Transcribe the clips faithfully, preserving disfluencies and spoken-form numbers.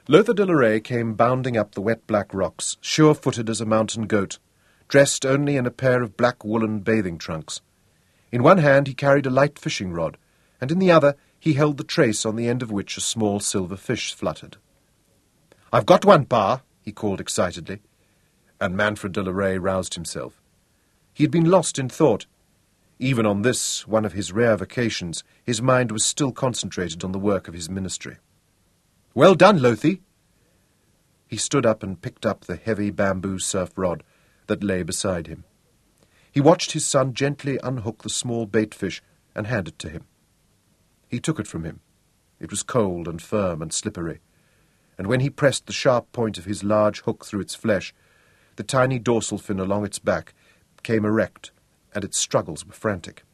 Lothar de la Rey came bounding up the wet black rocks, sure-footed as a mountain goat, dressed only in a pair of black woolen bathing trunks. In one hand he carried a light fishing rod, and in the other he held the trace on the end of which a small silver fish fluttered. "I've got one, Pa," he called excitedly, and Manfred de la Rey roused himself. He had been lost in thought. Even on this, one of his rare vacations, his mind was still concentrated on the work of his ministry. "Well done, Lothie." He stood up and picked up the heavy bamboo surf rod that lay beside him. He watched his son gently unhook the small bait fish and hand it to him. He took it from him. It was cold and firm and slippery, and when he pressed the sharp point of his large hook through its flesh, the tiny dorsal fin along its back came erect, and its struggles were frantic.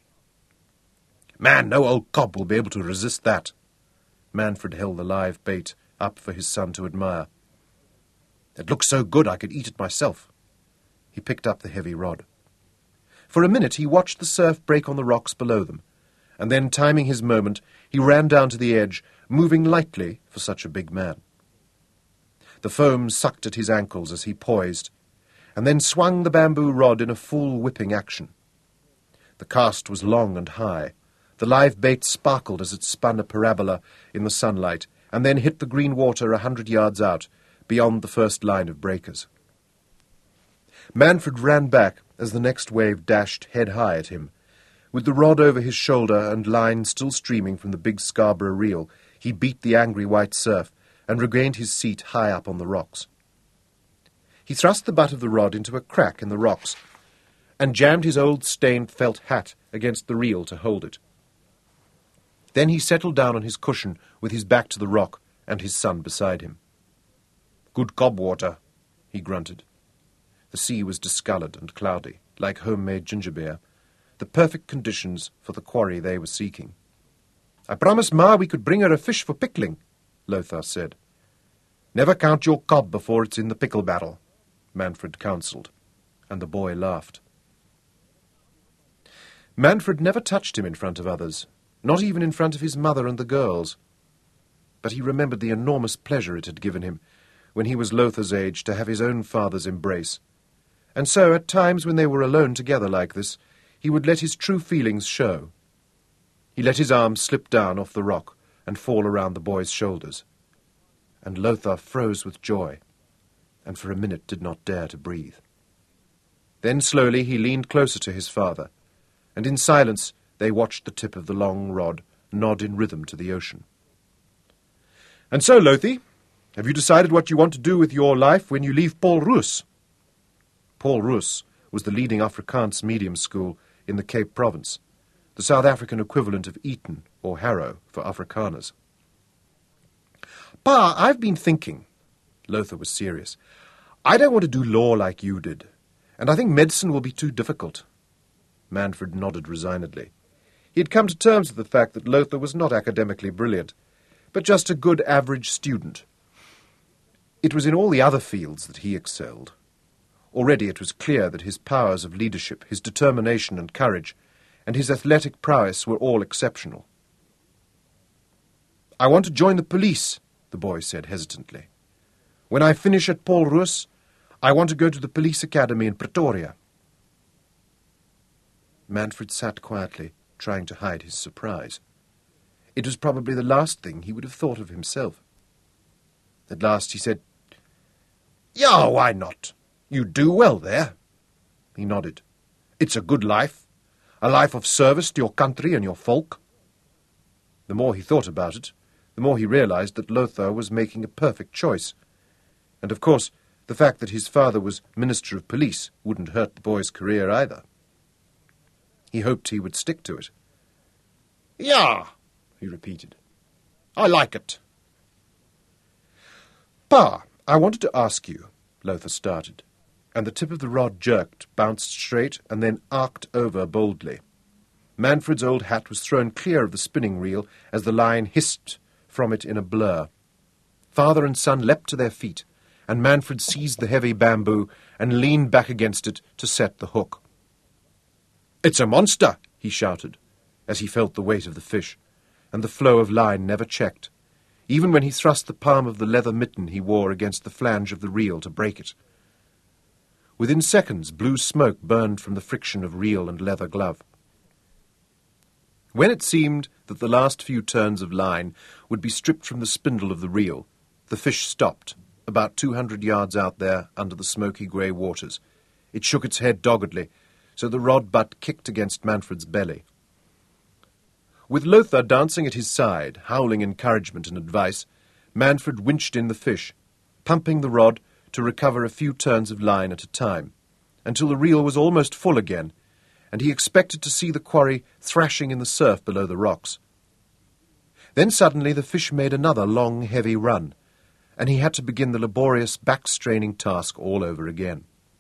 "Man, no old cob will be able to resist that." Manfred held the live bait up for his son to admire. "It looks so good I could eat it myself." He picked up the heavy rod. For a minute he watched the surf break on the rocks below them, and then, timing his moment, he ran down to the edge, moving lightly for such a big man. The foam sucked at his ankles as he poised, and then swung the bamboo rod in a full whipping action. The cast was long and high. The live bait sparkled as it spun a parabola in the sunlight, and then hit the green water a hundred yards out, beyond the first line of breakers. Manfred ran back as the next wave dashed head-high at him. With the rod over his shoulder and line still streaming from the big Scarborough reel, he beat the angry white surf and regained his seat high up on the rocks. He thrust the butt of the rod into a crack in the rocks and jammed his old stained felt hat against the reel to hold it. Then he settled down on his cushion with his back to the rock and his son beside him. "Good cobwater," he grunted. The sea was discoloured and cloudy, like homemade ginger beer, the perfect conditions for the quarry they were seeking. "I promised Ma we could bring her a fish for pickling," Lothar said. "Never count your cob before it's in the pickle barrel," Manfred counselled, and the boy laughed. Manfred never touched him in front of others, not even in front of his mother and the girls. But he remembered the enormous pleasure it had given him, when he was Lothar's age, to have his own father's embrace. And so, at times when they were alone together like this, he would let his true feelings show. He let his arm slip down off the rock and fall around the boy's shoulders. And Lothar froze with joy, and for a minute did not dare to breathe. Then slowly he leaned closer to his father, and in silence they watched the tip of the long rod nod in rhythm to the ocean. "And so, Lothie, have you decided what you want to do with your life when you leave Paul Roos?" Paul Roos was the leading Afrikaans medium school in the Cape Province, the South African equivalent of Eton or Harrow for Afrikaners. "Pa, I've been thinking." Lothar was serious. "I don't want to do law like you did, and I think medicine will be too difficult." Manfred nodded resignedly. He had come to terms with the fact that Lothar was not academically brilliant, but just a good average student. It was in all the other fields that he excelled. Already it was clear that his powers of leadership, his determination and courage, and his athletic prowess were all exceptional. "I want to join the police," the boy said hesitantly. "When I finish at Paul Roos, I want to go to the police academy in Pretoria." Manfred sat quietly, trying to hide his surprise. It was probably the last thing he would have thought of himself. At last he said, "Yeah, why not? You do well there." He nodded. "It's a good life, a life of service to your country and your folk." The more he thought about it, the more he realized that Lothar was making a perfect choice. And, of course, the fact that his father was Minister of Police wouldn't hurt the boy's career either. He hoped he would stick to it. "Yeah," he repeated. "I like it." "Pa, I wanted to ask you," Lothar started, and the tip of the rod jerked, bounced straight, and then arced over boldly. Manfred's old hat was thrown clear of the spinning reel as the line hissed from it in a blur. Father and son leapt to their feet, and Manfred seized the heavy bamboo and leaned back against it to set the hook. "It's a monster!" he shouted, as he felt the weight of the fish, and the flow of line never checked. even when he thrust the palm of the leather mitten he wore against the flange of the reel to break it. Within seconds, blue smoke burned from the friction of reel and leather glove. When it seemed that the last few turns of line would be stripped from the spindle of the reel, the fish stopped, about two hundred yards out there under the smoky grey waters. It shook its head doggedly, so the rod butt kicked against Manfred's belly. With Lothar dancing at his side, howling encouragement and advice, Manfred winched in the fish, pumping the rod to recover a few turns of line at a time, until the reel was almost full again, and he expected to see the quarry thrashing in the surf below the rocks. Then suddenly the fish made another long, heavy run, and he had to begin the laborious, back-straining task all over again.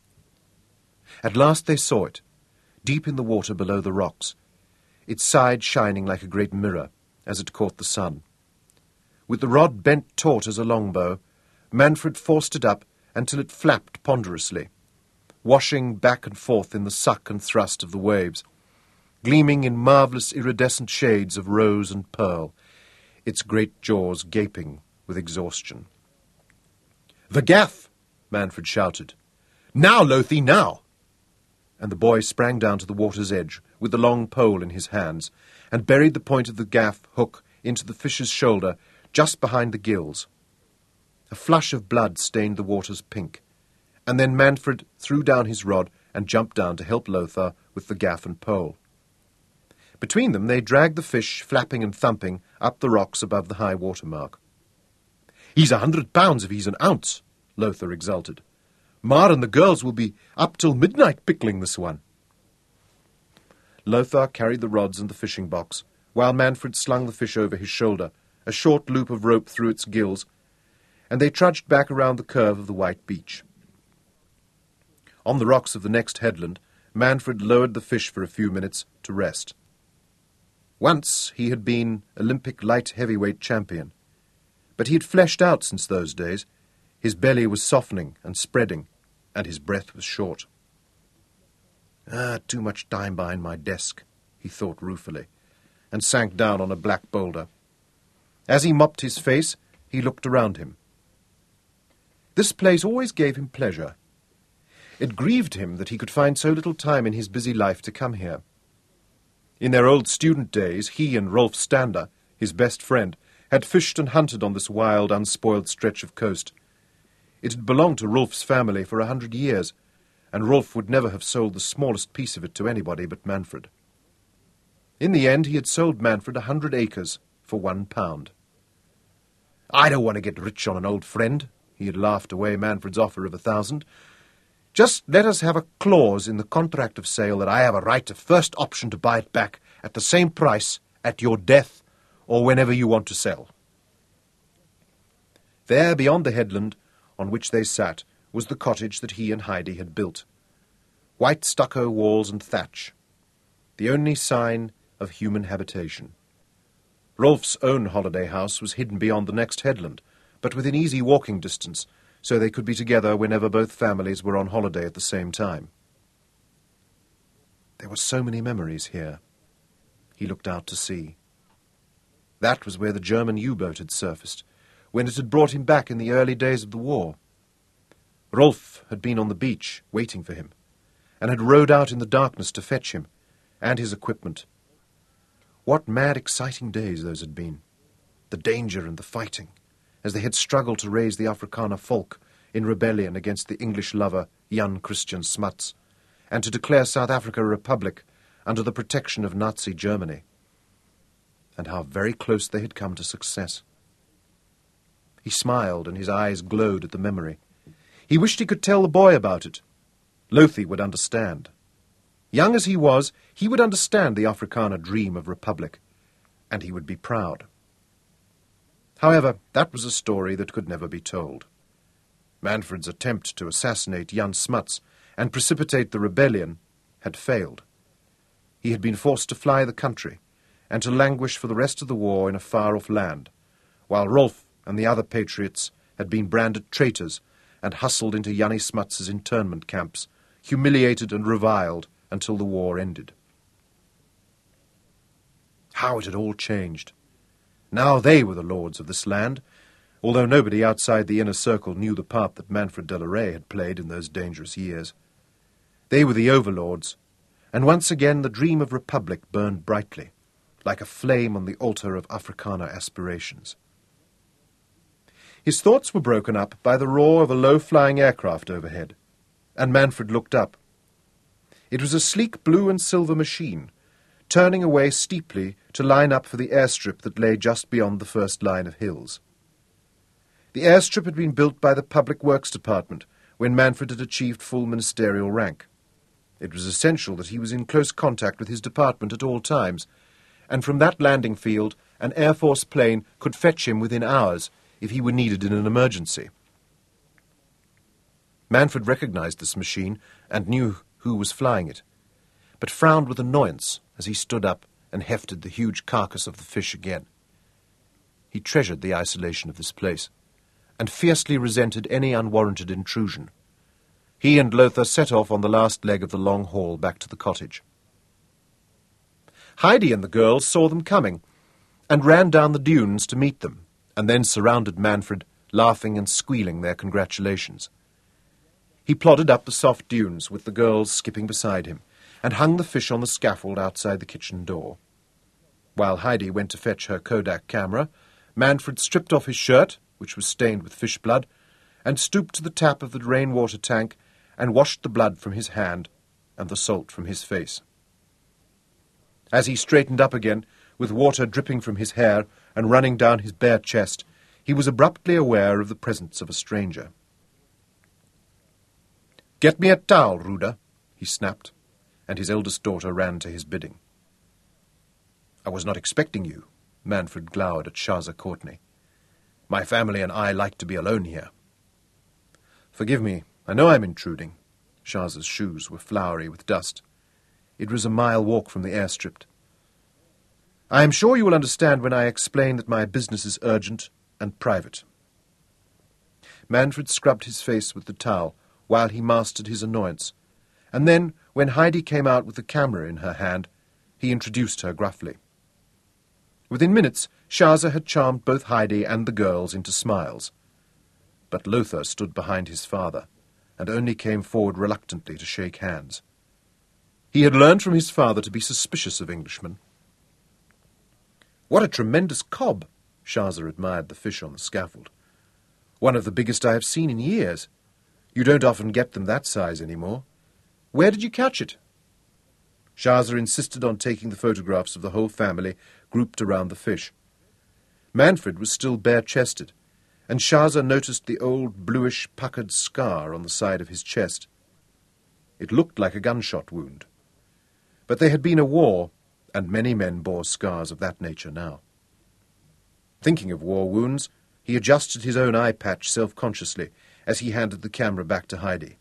At last they saw it, deep in the water below the rocks, its side shining like a great mirror as it caught the sun. With the rod bent taut as a longbow, Manfred forced it up until it flapped ponderously, washing back and forth in the suck and thrust of the waves, gleaming in marvellous iridescent shades of rose and pearl, its great jaws gaping with exhaustion. "The gaff!" Manfred shouted. "Now, Lothie, now!" And the boy sprang down to the water's edge with the long pole in his hands and buried the point of the gaff hook into the fish's shoulder just behind the gills. A flush of blood stained the waters pink, and then Manfred threw down his rod and jumped down to help Lothar with the gaff and pole. Between them they dragged the fish, flapping and thumping, up the rocks above the high water mark. "He's a hundred pounds if he's an ounce," Lothar exulted. "Ma and the girls will be up till midnight pickling this one." Lothar carried the rods and the fishing box, while Manfred slung the fish over his shoulder, a short loop of rope through its gills, and they trudged back around the curve of the white beach. On the rocks of the next headland, Manfred lowered the fish for a few minutes to rest. Once he had been Olympic light heavyweight champion, but he had fleshed out since those days. His belly was softening and spreading, and his breath was short. "Ah, too much time behind my desk," he thought ruefully, and sank down on a black boulder. As he mopped his face, he looked around him. This place always gave him pleasure. It grieved him that he could find so little time in his busy life to come here. In their old student days, he and Rolf Stander, his best friend, had fished and hunted on this wild, unspoiled stretch of coast. It had belonged to Rolf's family for a hundred years, and Rolf would never have sold the smallest piece of it to anybody but Manfred. In the end, he had sold Manfred a hundred acres for one pound. "I don't want to get rich on an old friend," he had laughed away Manfred's offer of a thousand. "Just let us have a clause in the contract of sale that I have a right of first option to buy it back at the same price at your death or whenever you want to sell." There, beyond the headland on which they sat, was the cottage that he and Heidi had built. White stucco walls and thatch, the only sign of human habitation. Rolf's own holiday house was hidden beyond the next headland, but within easy walking distance, so they could be together whenever both families were on holiday at the same time. There were so many memories here. He looked out to sea. That was where the German U-boat had surfaced, when it had brought him back in the early days of the war. Rolf had been on the beach, waiting for him, and had rowed out in the darkness to fetch him, and his equipment. What mad, exciting days those had been. The danger and the fighting, as they had struggled to raise the Afrikaner folk in rebellion against the English lover Jan Christian Smuts, and to declare South Africa a republic under the protection of Nazi Germany. And how very close they had come to success. He smiled, and his eyes glowed at the memory. He wished he could tell the boy about it. Lothie would understand. Young as he was, he would understand the Afrikaner dream of republic, and he would be proud. However, that was a story that could never be told. Manfred's attempt to assassinate Jan Smuts and precipitate the rebellion had failed. He had been forced to fly the country and to languish for the rest of the war in a far-off land, while Rolf and the other patriots had been branded traitors and hustled into Jannie Smuts's internment camps, humiliated and reviled until the war ended. How it had all changed. Now they were the lords of this land, although nobody outside the inner circle knew the part that Manfred de la Rey had played in those dangerous years. They were the overlords, and once again the dream of republic burned brightly, like a flame on the altar of Afrikaner aspirations. His thoughts were broken up by the roar of a low-flying aircraft overhead, and Manfred looked up. It was a sleek blue and silver machine, turning away steeply to line up for the airstrip that lay just beyond the first line of hills. The airstrip had been built by the Public Works Department when Manfred had achieved full ministerial rank. It was essential that he was in close contact with his department at all times, and from that landing field an Air Force plane could fetch him within hours if he were needed in an emergency. Manfred recognized this machine and knew who was flying it, but frowned with annoyance as he stood up and hefted the huge carcass of the fish again. He treasured the isolation of this place, and fiercely resented any unwarranted intrusion. He and Lothar set off on the last leg of the long haul back to the cottage. Heidi and the girls saw them coming, and ran down the dunes to meet them, and then surrounded Manfred, laughing and squealing their congratulations. He plodded up the soft dunes, with the girls skipping beside him, and hung the fish on the scaffold outside the kitchen door. While Heidi went to fetch her Kodak camera, Manfred stripped off his shirt, which was stained with fish blood, and stooped to the tap of the rainwater tank and washed the blood from his hand and the salt from his face. As he straightened up again, with water dripping from his hair and running down his bare chest, he was abruptly aware of the presence of a stranger. "Get me a towel, Ruda," he snapped, and his eldest daughter ran to his bidding. "I was not expecting you," Manfred glowered at Shaza Courtney. "My family and I like to be alone here." "Forgive me, I know I'm intruding." Shaza's shoes were floury with dust. It was a mile walk from the airstrip. "I am sure you will understand when I explain that my business is urgent and private." Manfred scrubbed his face with the towel while he mastered his annoyance, and then, when Heidi came out with the camera in her hand, he introduced her gruffly. Within minutes, Shaza had charmed both Heidi and the girls into smiles. But Lothar stood behind his father, and only came forward reluctantly to shake hands. He had learned from his father to be suspicious of Englishmen. "What a tremendous cob!" Shaza admired the fish on the scaffold. "One of the biggest I have seen in years. You don't often get them that size any more. Where did you catch it?" Shaza insisted on taking the photographs of the whole family grouped around the fish. Manfred was still bare-chested, and Shaza noticed the old bluish puckered scar on the side of his chest. It looked like a gunshot wound. But there had been a war, and many men bore scars of that nature now. Thinking of war wounds, he adjusted his own eye patch self-consciously as he handed the camera back to Heidi.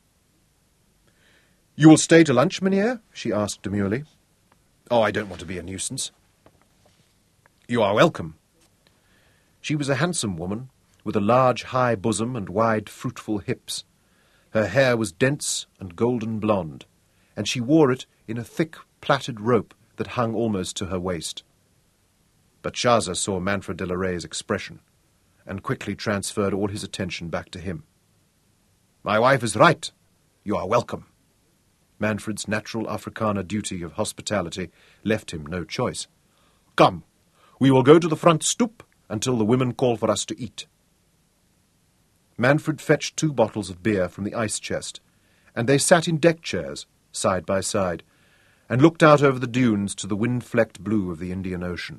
"You will stay to lunch, Mynheer?" she asked demurely. "Oh, I don't want to be a nuisance." "You are welcome." She was a handsome woman, with a large, high bosom and wide, fruitful hips. Her hair was dense and golden blonde, and she wore it in a thick, plaited rope that hung almost to her waist. But Shaza saw Manfred de la Rey's expression, and quickly transferred all his attention back to him. "My wife is right. You are welcome." Manfred's natural Afrikaner duty of hospitality left him no choice. "Come, we will go to the front stoep until the women call for us to eat." Manfred fetched two bottles of beer from the ice chest, and they sat in deck chairs, side by side, and looked out over the dunes to the wind-flecked blue of the Indian Ocean.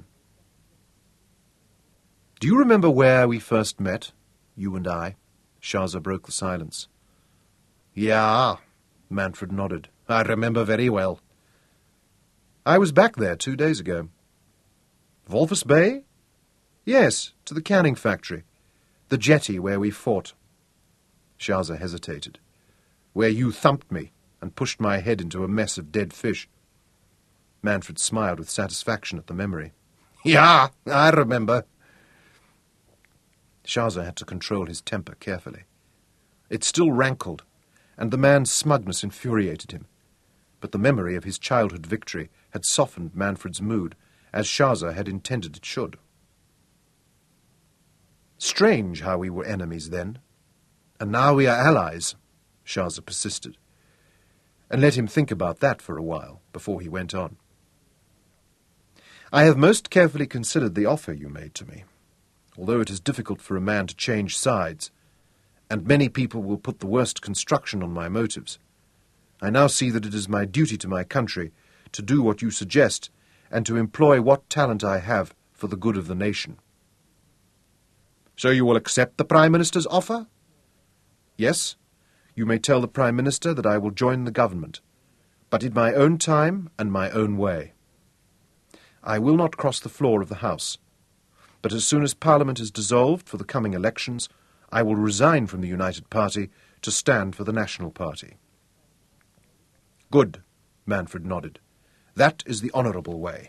"Do you remember where we first met, you and I?" Shaza broke the silence. "Yeah," Manfred nodded. "I remember very well." "I was back there two days ago." "Walvis Bay?" "Yes, to the canning factory. The jetty where we fought." Shaza hesitated. "Where you thumped me and pushed my head into a mess of dead fish." Manfred smiled with satisfaction at the memory. "Yeah, I remember." Shaza had to control his temper carefully. It still rankled, and the man's smugness infuriated him. But the memory of his childhood victory had softened Manfred's mood, as Shaza had intended it should. Strange how we were enemies then. And now we are allies, Shaza persisted, and let him think about that for a while before he went on. I have most carefully considered the offer you made to me, although it is difficult for a man to change sides, and many people will put the worst construction on my motives. I now see that it is my duty to my country to do what you suggest and to employ what talent I have for the good of the nation. So you will accept the Prime Minister's offer? Yes, you may tell the Prime Minister that I will join the government, but in my own time and my own way. I will not cross the floor of the House, but as soon as Parliament is dissolved for the coming elections, I will resign from the United Party to stand for the National Party. Good, Manfred nodded. That is the honourable way.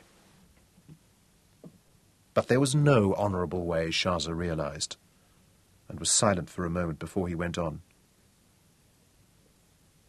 But there was no honourable way, Shaza realised, and was silent for a moment before he went on.